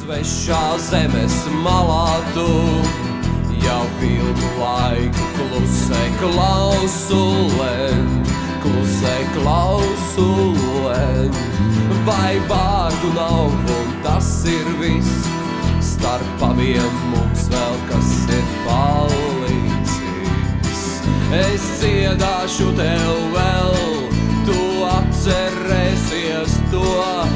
Svešā zemes malā tu jau ilgu laiku klusē klausulēn. Vai vārdu nav un tas ir viss, starp abiem mums vēl kas ir palicis. Es dziedāšu tev vēl, tu atcerēsies to,